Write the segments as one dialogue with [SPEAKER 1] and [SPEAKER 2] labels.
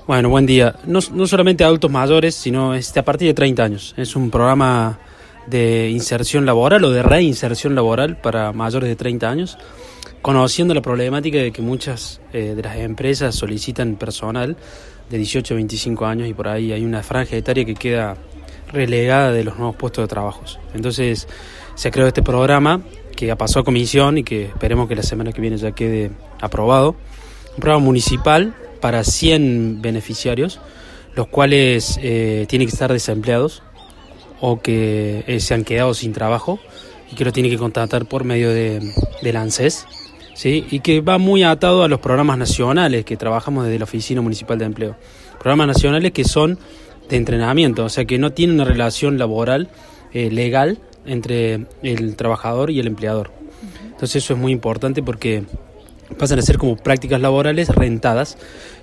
[SPEAKER 1] Bueno, buen día. No solamente adultos mayores, sino a partir de 30 años. Es un programa de inserción laboral o de reinserción laboral para mayores de 30 años, conociendo la problemática de que muchas de las empresas solicitan personal de 18 a 25 años y por ahí hay una franja etaria que queda relegada de los nuevos puestos de trabajo. Entonces se creó este programa que ha pasado a comisión y que esperemos que la semana que viene ya quede aprobado. Un programa municipal para 100 beneficiarios, los cuales tienen que estar desempleados o que se han quedado sin trabajo y que lo tienen que contratar por medio del ANSES, ¿sí? Y que va muy atado a los programas nacionales que trabajamos desde la Oficina Municipal de Empleo. Programas nacionales que son de entrenamiento, o sea que no tienen una relación laboral legal entre el trabajador y el empleador. Entonces eso es muy importante porque pasan a ser como prácticas laborales rentadas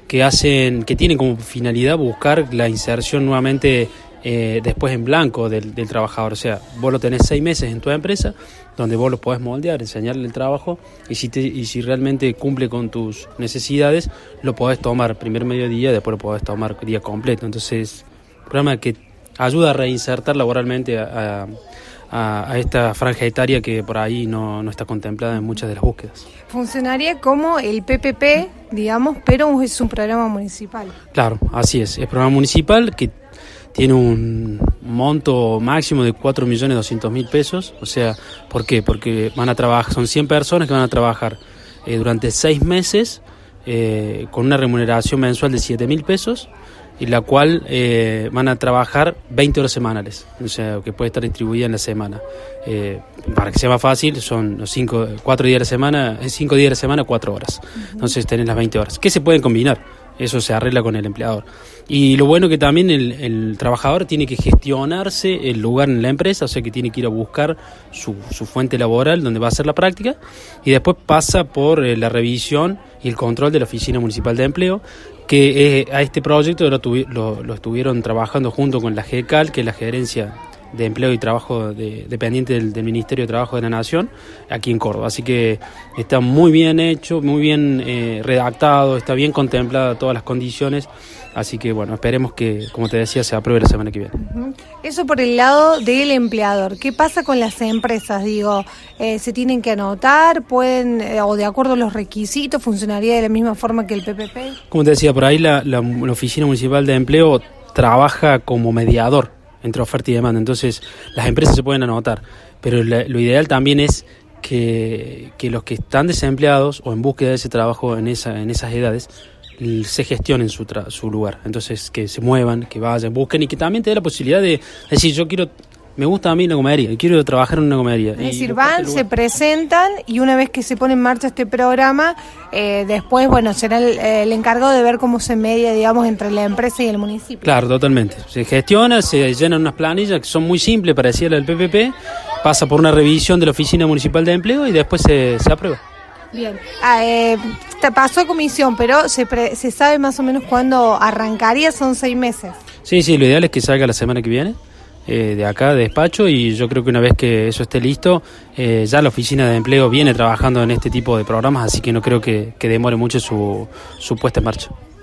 [SPEAKER 1] que tienen como finalidad buscar la inserción nuevamente después en blanco del trabajador. O sea, vos lo tenés 6 meses en tu empresa donde vos lo podés moldear, enseñarle el trabajo y si realmente cumple con tus necesidades lo podés tomar primer mediodía, después lo podés tomar día completo. Entonces, un programa que ayuda a reinsertar laboralmente a esta franja etaria que por ahí no está contemplada en muchas de las búsquedas.
[SPEAKER 2] Funcionaría como el PPP, digamos, pero es un programa municipal.
[SPEAKER 1] Claro, así es programa municipal que tiene un monto máximo de 4.200.000 pesos. O sea, ¿por qué? Porque van a trabajar, son 100 personas que van a trabajar durante 6 meses con una remuneración mensual de 7.000 pesos, y la cual van a trabajar 20 horas semanales, o sea, que puede estar distribuida en la semana. Para que sea más fácil, son los 5 días de la semana, 4 horas. Entonces tenés las 20 horas, que se pueden combinar. Eso se arregla con el empleador. Y lo bueno que también el trabajador tiene que gestionarse el lugar en la empresa, o sea que tiene que ir a buscar su fuente laboral donde va a hacer la práctica, y después pasa por la revisión y el control de la Oficina Municipal de Empleo, que a este proyecto lo estuvieron trabajando junto con la GECAL, que es la Gerencia de Empleo y Trabajo dependiente del Ministerio de Trabajo de la Nación, aquí en Córdoba. Así que está muy bien hecho, muy bien redactado, está bien contemplada todas las condiciones. Así que bueno, esperemos que, como te decía, se apruebe la semana que viene.
[SPEAKER 2] Eso por el lado del empleador. ¿Qué pasa con las empresas? Digo, ¿se tienen que anotar? ¿Pueden, o de acuerdo a los requisitos, funcionaría de la misma forma que el PPP?
[SPEAKER 1] Como te decía, por ahí la Oficina Municipal de Empleo trabaja como mediador entre oferta y demanda. Entonces, las empresas se pueden anotar. Pero lo ideal también es que los que están desempleados o en búsqueda de ese trabajo en esas edades se gestionen su lugar. Entonces, que se muevan, que vayan, busquen, y que también te dé la posibilidad de decir, me gusta a mí la comedia, quiero trabajar en una comedia.
[SPEAKER 2] Es decir, van, se presentan, y una vez que se pone en marcha este programa, después, bueno, será el encargado de ver cómo se media, digamos, entre la empresa y el municipio.
[SPEAKER 1] Claro, totalmente. Se gestiona, se llenan unas planillas que son muy simples, parecidas al del PPP, pasa por una revisión de la Oficina Municipal de Empleo y después se aprueba.
[SPEAKER 2] Bien, pasó a comisión, pero se sabe más o menos cuándo arrancaría, son 6 meses.
[SPEAKER 1] Sí, lo ideal es que salga la semana que viene, de acá, de despacho, y yo creo que una vez que eso esté listo, ya la Oficina de Empleo viene trabajando en este tipo de programas, así que no creo que demore mucho su puesta en marcha.